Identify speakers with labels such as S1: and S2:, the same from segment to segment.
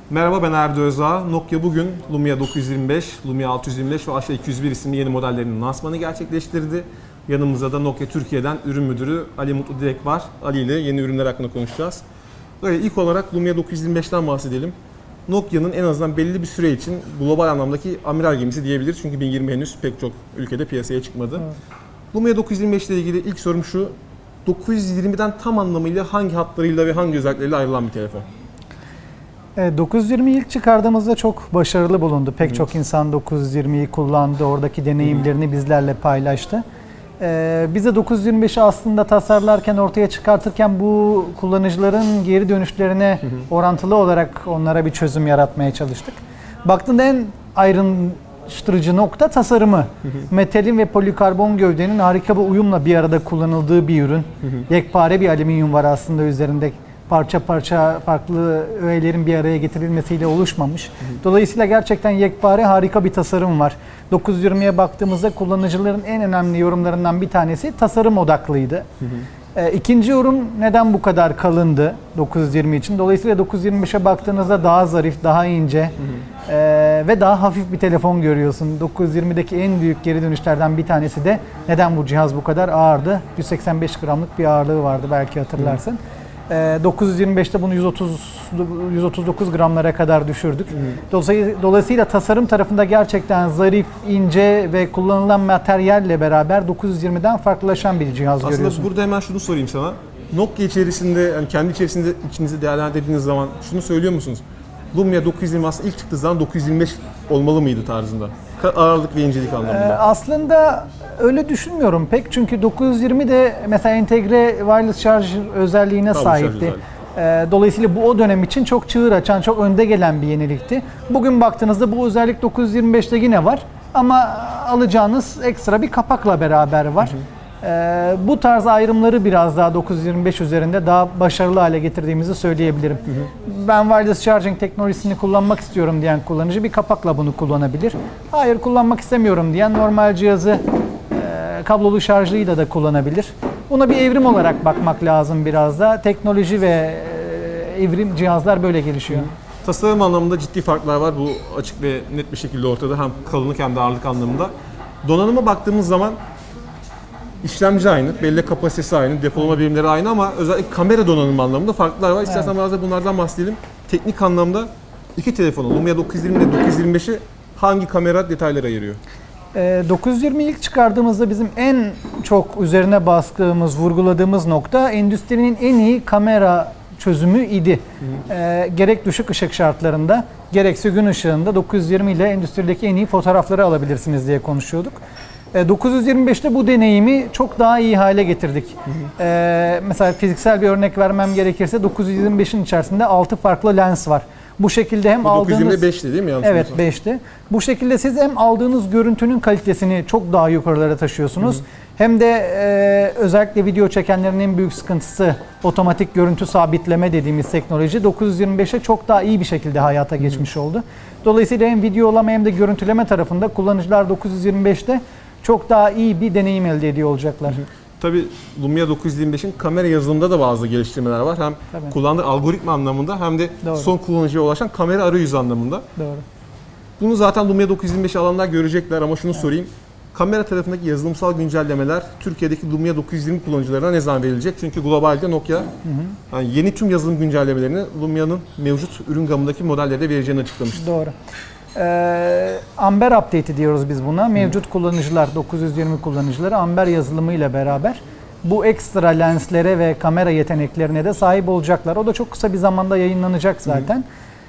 S1: Merhaba, ben Erdi Özdağ. Nokia bugün Lumia 925, Lumia 625 ve Asha 201 isimli yeni modellerinin lansmanı gerçekleştirdi. Yanımızda da Nokia Türkiye'den ürün müdürü Ali Mutlu Direk var. Ali ile yeni ürünler hakkında konuşacağız. Böyle ilk olarak Lumia 925'ten bahsedelim. Nokia'nın en azından belli bir süre için global anlamdaki amiral gemisi diyebiliriz. Çünkü 2020 henüz pek çok ülkede piyasaya çıkmadı. Evet. Lumia 925 ile ilgili ilk sorum şu. 920'den tam anlamıyla hangi hatlarıyla ve hangi özellikleriyle ayrılan bir telefon?
S2: 920'yi ilk çıkardığımızda çok başarılı bulundu. Pek çok insan 920'yi kullandı, oradaki deneyimlerini bizlerle paylaştı. Biz de 925'i aslında tasarlarken, ortaya çıkartırken bu kullanıcıların geri dönüşlerine orantılı olarak onlara bir çözüm yaratmaya çalıştık. Baktığında en ayrıştırıcı nokta tasarımı. Metalin ve polikarbon gövdenin harika bir uyumla bir arada kullanıldığı bir ürün. Yekpare bir alüminyum var aslında üzerinde. Parça parça farklı öğelerin bir araya getirilmesiyle oluşmamış. Dolayısıyla gerçekten yekpare harika bir tasarım var. 920'ye baktığımızda kullanıcıların en önemli yorumlarından bir tanesi tasarım odaklıydı. İkinci yorum neden bu kadar kalındı 920 için? Dolayısıyla 925'e baktığınızda daha zarif, daha ince ve daha hafif bir telefon görüyorsun. 920'deki en büyük geri dönüşlerden bir tanesi de neden bu cihaz bu kadar ağırdı? 185 gramlık bir ağırlığı vardı belki hatırlarsın. 925'te bunu 139 gramlara kadar düşürdük. Dolayısıyla tasarım tarafında gerçekten zarif, ince ve kullanılan materyalle beraber 920'den farklılaşan bir cihaz görüyorsun.
S1: Aslında burada hemen şunu sorayım sana. Nokia içerisinde, yani kendi içinizde değerlendirdiğiniz zaman şunu söylüyor musunuz? Lumia 920 aslında ilk çıktığı zaman 925 olmalı mıydı tarzında? Ağırlık ve incelik anlamında.
S2: Aslında öyle düşünmüyorum pek. Çünkü 920 de mesela entegre wireless charger özelliğine sahipti. Dolayısıyla bu o dönem için çok çığır açan, çok önde gelen bir yenilikti. Bugün baktığınızda bu özellik 925'te yine var. Ama alacağınız ekstra bir kapakla beraber var. Bu tarz ayrımları biraz daha 925 üzerinde daha başarılı hale getirdiğimizi söyleyebilirim. Ben wireless charging teknolojisini kullanmak istiyorum diyen kullanıcı bir kapakla bunu kullanabilir. Hayır, kullanmak istemiyorum diyen normal cihazı kablolu şarjlıyla da kullanabilir. Buna bir evrim olarak bakmak lazım biraz da. Teknoloji ve evrim cihazlar böyle gelişiyor.
S1: Tasarım anlamında ciddi farklar var. Bu açık ve net bir şekilde ortada. Hem kalınlık hem de ağırlık anlamında. Donanıma baktığımız zaman İşlemci aynı, bellek kapasitesi aynı, depolama birimleri aynı ama özellikle kamera donanımı anlamında farklar var. İstersen biraz da bunlardan bahsedelim. Teknik anlamda iki telefonu, Lumia 920 ile 925'i hangi kamera detayları ayırıyor?
S2: 920 ilk çıkardığımızda bizim en çok üzerine bastığımız, vurguladığımız nokta endüstrinin en iyi kamera çözümü idi. Gerek düşük ışık şartlarında, gerekse gün ışığında 920 ile endüstrideki en iyi fotoğrafları alabilirsiniz diye konuşuyorduk. 925'te bu deneyimi çok daha iyi hale getirdik. Mesela fiziksel bir örnek vermem gerekirse 925'in içerisinde 6 farklı lens var. Bu şekilde hem aldığınız...
S1: 925'ti değil mi?
S2: Evet, 5'ti. Bu şekilde siz hem aldığınız görüntünün kalitesini çok daha yukarılara taşıyorsunuz. Hem de özellikle video çekenlerin en büyük sıkıntısı otomatik görüntü sabitleme dediğimiz teknoloji 925'e çok daha iyi bir şekilde hayata geçmiş oldu. Dolayısıyla hem videolama hem de görüntüleme tarafında kullanıcılar 925'te çok daha iyi bir deneyim elde ediyor olacaklar.
S1: Tabii Lumia 925'in kamera yazılımında da bazı geliştirmeler var. Hem kullandığı algoritma anlamında hem de son kullanıcıya ulaşan kamera arayüzü anlamında.
S2: Doğru.
S1: Bunu zaten Lumia 925 alanlar görecekler ama şunu sorayım. Kamera tarafındaki yazılımsal güncellemeler Türkiye'deki Lumia 920 kullanıcılarına ne zaman verilecek? Çünkü globalde Nokia yani yeni tüm yazılım güncellemelerini Lumia'nın mevcut ürün gamındaki modellerde vereceğini açıklamıştı.
S2: Doğru. Amber Update'i diyoruz biz buna. Mevcut kullanıcılar, 920 kullanıcıları Amber yazılımıyla beraber bu ekstra lenslere ve kamera yeteneklerine de sahip olacaklar. O da çok kısa bir zamanda yayınlanacak zaten.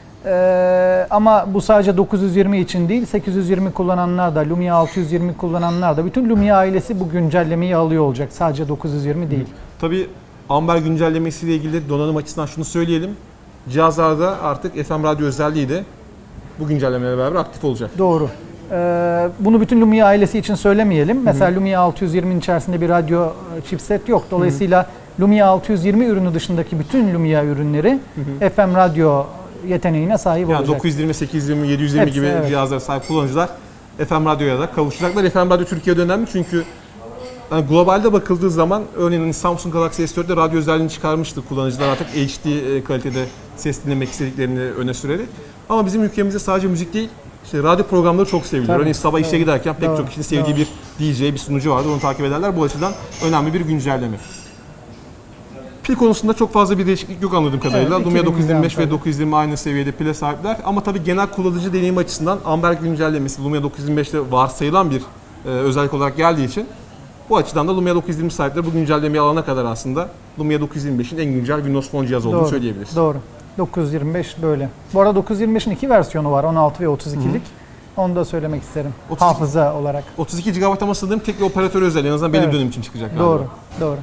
S2: Ama bu sadece 920 için değil, 820 kullananlar da, Lumia 620 kullananlar da, bütün Lumia ailesi bu güncellemeyi alıyor olacak. Sadece 920 değil.
S1: Tabii Amber güncellemesiyle ilgili donanım açısından şunu söyleyelim. Cihazlarda artık FM radyo özelliği de bu güncellemeyle beraber aktif olacak.
S2: Doğru. Bunu bütün Lumia ailesi için söylemeyelim. Mesela Lumia 620'nin içerisinde bir radyo chipset yok. Dolayısıyla Lumia 620 ürünü dışındaki bütün Lumia ürünleri FM radyo yeteneğine sahip olacak.
S1: Yani 920, 820, 720 hepsi, gibi cihazlara sahip kullanıcılar FM radyoya da kavuşacaklar. FM radyo Türkiye'de önemli çünkü yani globalde bakıldığı zaman örneğin Samsung Galaxy S4'te radyo özelliğini çıkarmıştı. Kullanıcılar artık HD kalitede ses dinlemek istediklerini öne sürerek. Ama bizim ülkemizde sadece müzik değil, işte radyo programları çok seviliyor.
S2: Tabii,
S1: Örneğin sabah işe giderken pek
S2: doğru,
S1: çok kişinin sevdiği bir DJ, bir sunucu vardır. Onu takip ederler. Bu açıdan önemli bir güncelleme. Pil konusunda çok fazla bir değişiklik yok anladığım kadarıyla.
S2: Evet,
S1: Lumia 925 ve
S2: tabii.
S1: 920 aynı seviyede pile sahipler. Ama tabii genel kullanıcı deneyimi açısından Amber güncellemesi Lumia 925'te varsayılan bir özellik olarak geldiği için bu açıdan da Lumia 920 sahipleri bu güncellemeyi alana kadar aslında Lumia 925'in en güncel Windows Phone cihazı olduğunu söyleyebiliriz.
S2: Doğru. 925 böyle. Bu arada 925'in iki versiyonu var. 16 ve 32'lik. Onu da söylemek isterim.
S1: 32
S2: Hafıza olarak.
S1: 32 GB ama sanırım tek bir operatör özel. En azından belli bir dönem için çıkacak galiba.
S2: Doğru. Doğru.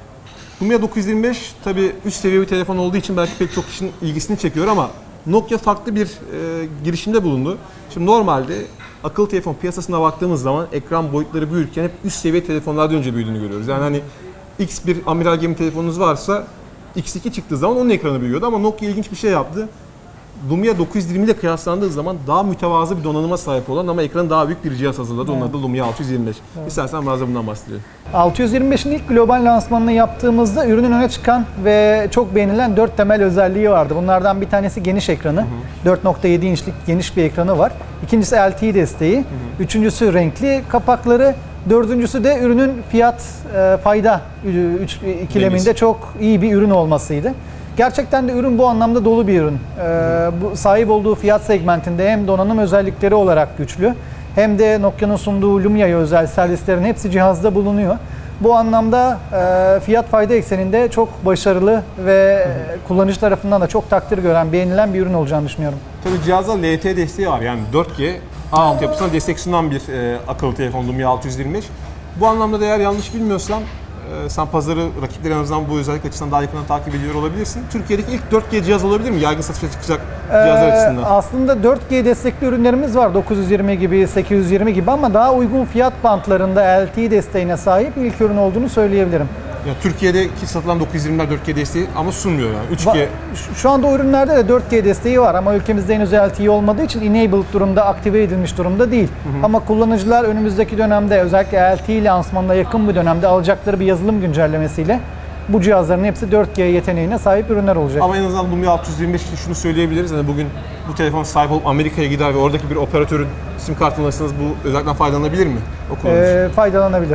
S1: Lumia 925 tabii üst seviye bir telefon olduğu için belki pek çok kişinin ilgisini çekiyor ama Nokia farklı bir girişimde bulundu. Şimdi normalde akıllı telefon piyasasına baktığımız zaman ekran boyutları büyürken hep üst seviye telefonlardan önce büyüdüğünü görüyoruz. Yani hani X bir amiral gemi telefonunuz varsa X2 çıktığı zaman onun ekranı büyüyordu ama Nokia ilginç bir şey yaptı. Lumia 920 ile kıyaslandığı zaman daha mütevazı bir donanıma sahip olan ama ekranı daha büyük bir cihaz hazırladı. Onun adı Lumia 625. İstersen biraz da bundan bahsedelim.
S2: 625'in ilk global lansmanını yaptığımızda ürünün öne çıkan ve çok beğenilen 4 temel özelliği vardı. Bunlardan bir tanesi geniş ekranı. 4.7 inçlik geniş bir ekranı var. İkincisi LTE desteği. Üçüncüsü renkli kapakları. Dördüncüsü de ürünün fiyat fayda ikileminde çok iyi bir ürün olmasıydı. Gerçekten de ürün bu anlamda dolu bir ürün. Bu sahip olduğu fiyat segmentinde hem donanım özellikleri olarak güçlü hem de Nokia'nın sunduğu Lumia'ya özel servislerin hepsi cihazda bulunuyor. Bu anlamda fiyat fayda ekseninde çok başarılı ve kullanıcı tarafından da çok takdir gören, beğenilen bir ürün olacağını düşünüyorum.
S1: Tabii cihazda LTE desteği var. Yani 4G ağ altyapısına destek sunan bir akıllı telefon Lumia 625. Bu anlamda da eğer yanlış bilmiyorsam sen pazarı, rakipleri en azından bu özellik açısından daha yakından takip ediyor olabilirsin. Türkiye'deki ilk 4G cihaz olabilir mi? Yaygın satışa çıkacak cihazlar açısından.
S2: Aslında 4G destekli ürünlerimiz var. 920 gibi, 820 gibi ama daha uygun fiyat bantlarında LTE desteğine sahip ilk ürün olduğunu söyleyebilirim.
S1: Ya Türkiye'deki satılan 920'ler 4G desteği ama sunmuyor yani. 3G.
S2: Şu anda o ürünlerde de 4G desteği var ama ülkemizde henüz LTE olmadığı için enabled durumda, aktive edilmiş durumda değil. Ama kullanıcılar önümüzdeki dönemde özellikle LTE lansmanına yakın bir dönemde alacakları bir yazılım güncellemesiyle bu cihazların hepsi 4G yeteneğine sahip ürünler olacak.
S1: Ama en azından Lumia 625 için şunu söyleyebiliriz. Yani bugün bu telefon sahip olup Amerika'ya gider ve oradaki bir operatörün sim kartını alırsanız bu özellikten faydalanabilir mi? O kullanıcı.
S2: Faydalanabilir.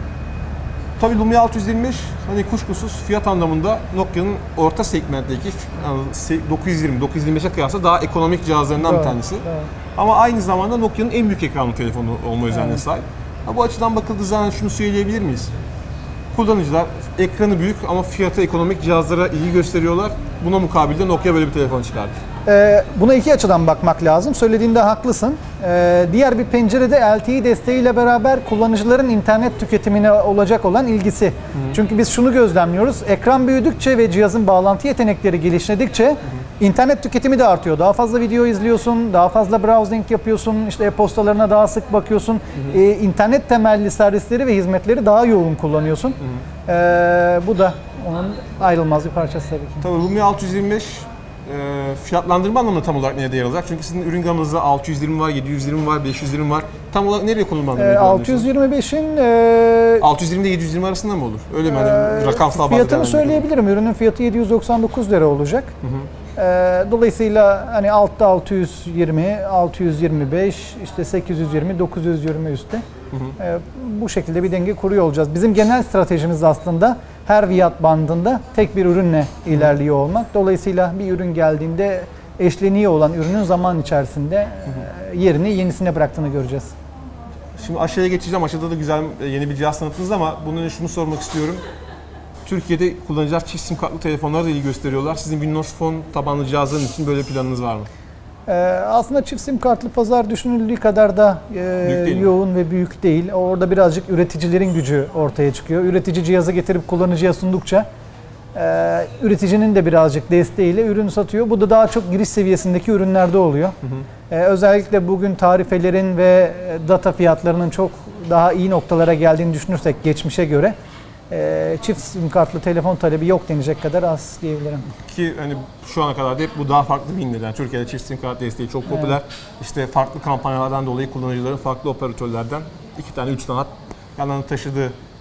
S1: Tabii Lumia 625 hani kuşkusuz fiyat anlamında Nokia'nın orta segmentteki yani 920-925'e kıyasla daha ekonomik cihazlarından bir tanesi. Ama aynı zamanda Nokia'nın en büyük ekranlı telefonu olma özelliğine sahip. Bu açıdan bakıldığı zaman şunu söyleyebilir miyiz? Kullanıcılar ekranı büyük ama fiyatı ekonomik cihazlara ilgi gösteriyorlar. Buna mukabilde Nokia böyle bir telefon çıkardı.
S2: Buna iki açıdan bakmak lazım. Söylediğinde haklısın. Diğer bir pencerede LTE desteğiyle beraber kullanıcıların internet tüketimine olacak olan ilgisi. Çünkü biz şunu gözlemliyoruz. Ekran büyüdükçe ve cihazın bağlantı yetenekleri geliştirdikçe internet tüketimi de artıyor. Daha fazla video izliyorsun, daha fazla browsing yapıyorsun, işte e-postalarına daha sık bakıyorsun. İnternet temelli servisleri ve hizmetleri daha yoğun kullanıyorsun. Bu da onun ayrılmaz bir parçası tabii ki.
S1: Tabii Lumia 625 fiyatlandırma anlamında tam olarak nerede yer alacak? Çünkü sizin ürün gamınızda 620 var, 720 var, 520 var. Tam olarak nereye konumlandırmayı planlıyorsunuz?
S2: 625'in
S1: 620 ile 720 arasında mı olur? Öyle mi? Hani rakamsal bazda
S2: fiyatını söyleyebilirim. Ürünün fiyatı 799 lira olacak. Dolayısıyla hani altta 620, 625, işte 820, 920 üstte. Bu şekilde bir denge kuruyor olacağız. Bizim genel stratejimiz aslında her fiyat bandında tek bir ürünle ilerliyor olmak. Dolayısıyla bir ürün geldiğinde eşleniği olan ürünün zaman içerisinde yerini yenisine bıraktığını göreceğiz.
S1: Şimdi aşağıya geçeceğim. Aşağıda da güzel yeni bir cihaz tanıttınız ama bunun önce şunu sormak istiyorum. Türkiye'de kullanıcılar çift sim kartlı telefonlara da ilgi gösteriyorlar. Sizin Windows Phone tabanlı cihazların için böyle planınız var mı?
S2: Aslında çift sim kartlı pazar düşünüldüğü kadar da yoğun ve büyük değil. Orada birazcık üreticilerin gücü ortaya çıkıyor. Üretici cihazı getirip kullanıcıya sundukça üreticinin de birazcık desteğiyle ürün satıyor. Bu da daha çok giriş seviyesindeki ürünlerde oluyor. Özellikle bugün tarifelerin ve data fiyatlarının çok daha iyi noktalara geldiğini düşünürsek geçmişe göre çift sim kartlı telefon talebi yok denecek kadar az diyebilirim.
S1: Ki hani şu ana kadar da hep bu daha farklı bilinir. Yani Türkiye'de çift sim kart desteği çok popüler. Evet. İşte farklı kampanyalardan dolayı kullanıcıların farklı operatörlerden 2 tane 3 tane yanlarına taşıdığı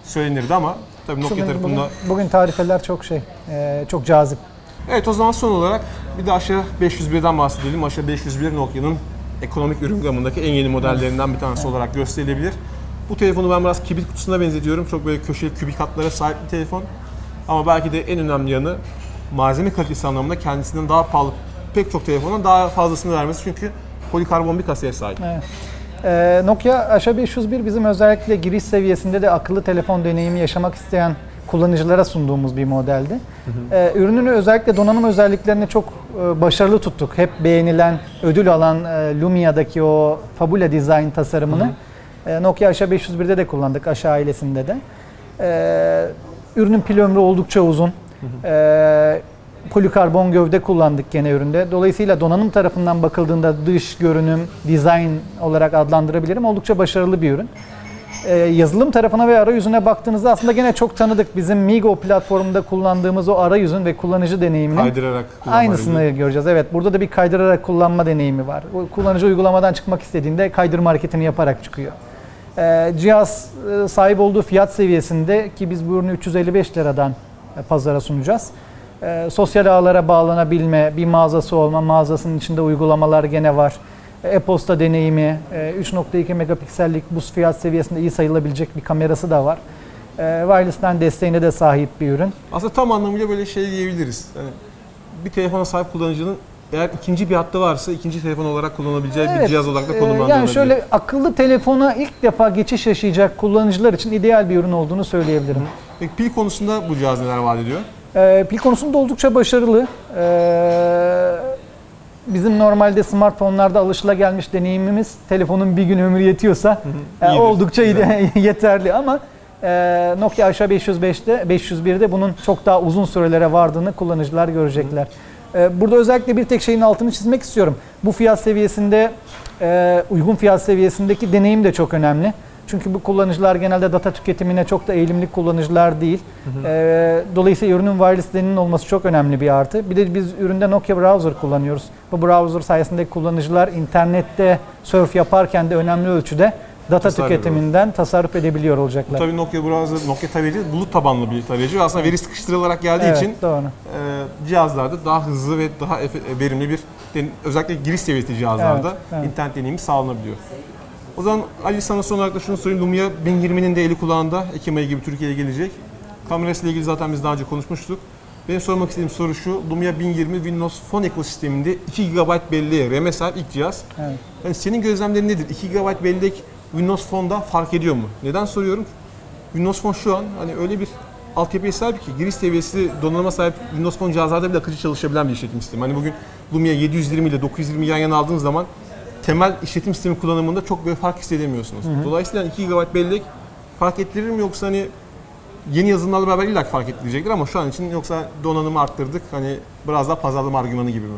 S1: söylenirdi ama tabii Nokia tarafında...
S2: Bugün tarifeler çok çok cazip.
S1: Evet, o zaman son olarak bir de Asha 501'den bahsedelim. Asha 501 Nokia'nın ekonomik ürün gamındaki en yeni modellerinden bir tanesi olarak gösterilebilir. Bu telefonu ben biraz kibrit kutusuna benzetiyorum. Çok böyle köşeli kübik hatlara sahip bir telefon. Ama belki de en önemli yanı malzeme kalitesi anlamında kendisinden daha pahalı pek çok telefonun daha fazlasını vermesi. Çünkü polikarbon bir kasaya sahip.
S2: Evet. Nokia Asha 501 bizim özellikle giriş seviyesinde de akıllı telefon deneyimi yaşamak isteyen kullanıcılara sunduğumuz bir modeldi. Ürünün özellikle donanım özelliklerini çok başarılı tuttuk. Hep beğenilen, ödül alan Lumia'daki o Fabula Design tasarımını Nokia Asha 501'de de kullandık, Asha ailesinde de. Ürünün pil ömrü oldukça uzun. Polikarbon gövde kullandık gene üründe. Dolayısıyla donanım tarafından bakıldığında dış görünüm, dizayn olarak adlandırabilirim. Oldukça başarılı bir ürün. Yazılım tarafına ve arayüzüne baktığınızda aslında gene çok tanıdık. Bizim MeeGo platformunda kullandığımız o arayüzün ve kullanıcı deneyiminin
S1: kaydırarak
S2: aynısını göreceğiz. Evet, burada da bir kaydırarak kullanma deneyimi var. O kullanıcı uygulamadan çıkmak istediğinde kaydırma hareketini yaparak çıkıyor. Cihaz sahip olduğu fiyat seviyesinde ki biz bu ürünü 355 liradan pazara sunacağız. Sosyal ağlara bağlanabilme, bir mağazası olma, mağazasının içinde uygulamalar gene var. E-posta deneyimi, 3.2 megapiksellik bu fiyat seviyesinde iyi sayılabilecek bir kamerası da var. Wireless LAN desteğine de sahip bir ürün.
S1: Aslında tam anlamıyla böyle şey diyebiliriz. Yani bir telefona sahip kullanıcının eğer ikinci bir hattı varsa ikinci telefon olarak kullanabileceği bir cihaz olarak da konumlandırılabilir.
S2: Yani şöyle akıllı telefona ilk defa geçiş yaşayacak kullanıcılar için ideal bir ürün olduğunu söyleyebilirim.
S1: Peki pil konusunda bu cihaz neler vaat ediyor?
S2: Pil konusunda oldukça başarılı. Bizim normalde smartphone'larda alışılagelmiş deneyimimiz telefonun bir gün ömrü yetiyorsa oldukça yeterli ama Nokia Asha 501'de bunun çok daha uzun sürelere vardığını kullanıcılar görecekler. Burada özellikle bir tek şeyin altını çizmek istiyorum. Bu fiyat seviyesinde, uygun fiyat seviyesindeki deneyim de çok önemli. Çünkü bu kullanıcılar genelde data tüketimine çok da eğilimli kullanıcılar değil. Dolayısıyla ürünün wireless LAN'inin olması çok önemli bir artı. Bir de biz üründe Nokia Browser kullanıyoruz. Bu browser sayesinde kullanıcılar internette surf yaparken de önemli ölçüde data tüketiminden tasarruf edebiliyor olacaklar.
S1: Tabii Nokia Browser, Nokia tarayıcı bulut tabanlı bir tarayıcı. Aslında veri sıkıştırılarak geldiği için cihazlarda daha hızlı ve daha verimli bir, özellikle giriş seviyesi cihazlarda internet deneyimi sağlanabiliyor. O zaman Ali, sana son olarak da şunu sorayım. Lumia 1020'nin de eli kulağında. Ekim ayı gibi Türkiye'ye gelecek. Kamerasıyla ilgili zaten biz daha önce konuşmuştuk. Benim sormak istediğim soru şu. Lumia 1020 Windows Phone ekosisteminde 2 GB belleğe, RAM'e sahip ilk cihaz. Evet. Yani senin gözlemlerin nedir? 2 GB bellek Windows Phone'da fark ediyor mu? Neden soruyorum? Windows Phone şu an hani öyle bir altyapıya sahip ki giriş seviyesi donanıma sahip Windows Phone cihazlarda bile akıcı çalışabilen bir işletim sistemi. Hani bugün Lumia 720 ile 920 yan yana aldığınız zaman temel işletim sistemi kullanımında çok böyle fark hissedemiyorsunuz. Dolayısıyla 2 GB bellek fark ettirir mi, yoksa hani yeni yazılımlarla beraber illa ki fark ettirecektir ama şu an için yoksa donanımı arttırdık hani biraz daha pazarlama argümanı gibi mi?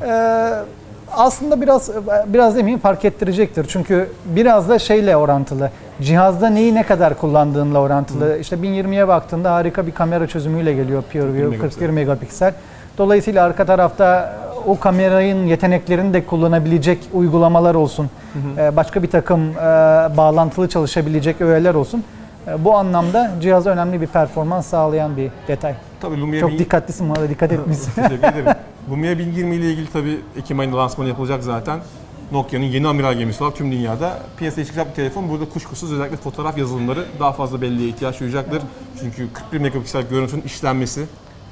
S2: Aslında biraz demeyeyim, fark ettirecektir. Çünkü biraz da şeyle orantılı. Cihazda neyi ne kadar kullandığınla orantılı. İşte 1020'ye baktığında harika bir kamera çözümüyle geliyor PureView 41 megapiksel. Dolayısıyla arka tarafta o kameranın yeteneklerini de kullanabilecek uygulamalar olsun. Başka bir takım bağlantılı çalışabilecek öğeler olsun. Bu anlamda cihaza önemli bir performans sağlayan bir detay.
S1: Tabii Lumia
S2: çok dikkatlisin, bana dikkat etmişsin.
S1: Teşekkür ederim. Lumia 1020 ile ilgili tabii Ekim ayında lansmanı yapılacak zaten. Nokia'nın yeni amiral gemisi olarak tüm dünyada piyasaya çıkacak bir telefon. Burada kuşkusuz özellikle fotoğraf yazılımları daha fazla belleğe ihtiyaç duyacaktır. Çünkü 41 megapiksel görüntünün işlenmesi,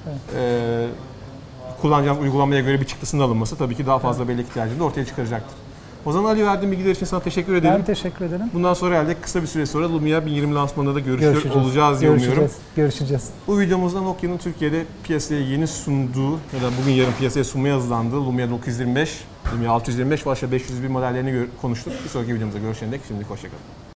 S1: kullanacağınız uygulamaya göre bir çıktısının alınması tabii ki daha fazla bellek ihtiyacını da ortaya çıkaracaktır. O zaman Ali, verdiğin bilgiler için sana teşekkür ederim.
S2: Ben teşekkür ederim.
S1: Bundan sonra herhalde kısa bir süre sonra Lumia 1020 lansmanında da görüşüyor olacağız diye umuyorum.
S2: Görüşeceğiz.
S1: Bu videomuzda Nokia'nın Türkiye'de piyasaya yeni sunduğu ya da bugün yarın piyasaya sunmaya hazırlandığı Lumia 925, Lumia 625 ve Asha 501 modellerini konuştuk. Bir sonraki videomuzda görüşene dek şimdilik hoşçakalın.